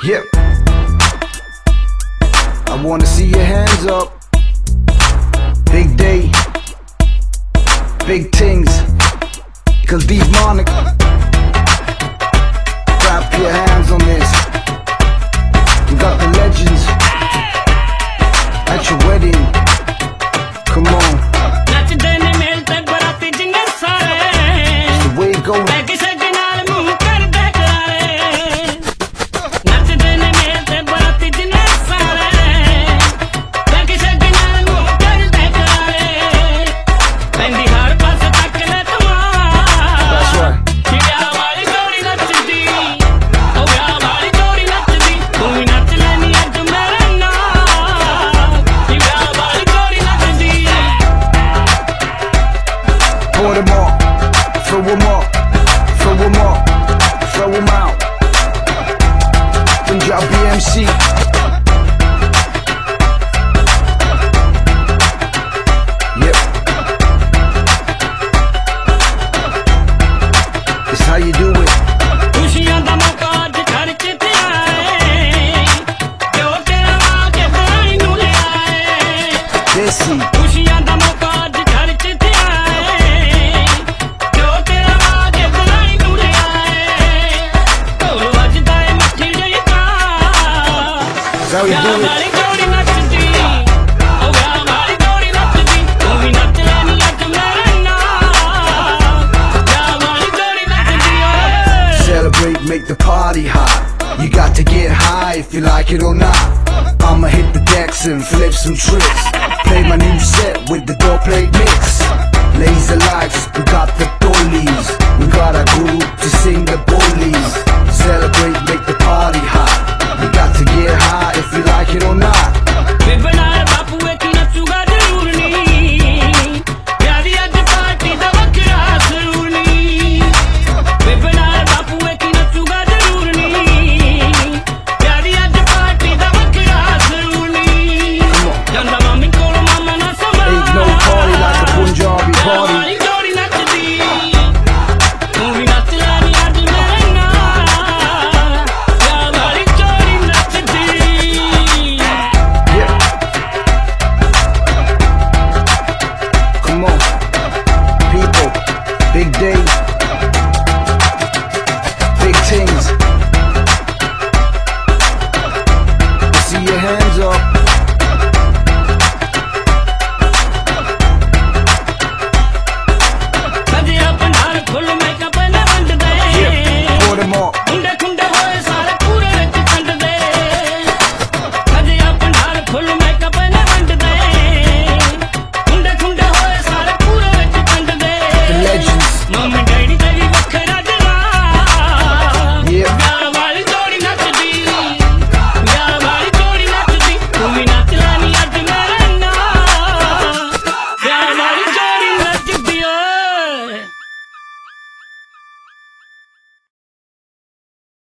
Yep. I wanna see your hands up. Big day, big things. Cause demonic. Clap your hands on this. We got the legends at your wedding. Come on. It's the way it goes. Pour them up, throw them up, throw them up, throw them out. Punjab BMC. Yep. It's how you do it. Desi. That's how you do it. Celebrate, make the party hot. You got to get high if you like it or not. I'ma hit the decks and flip some tricks. Play my new set with the doorplate mix. Laser lights, we got the dollies. We got a guru to sing the bullies.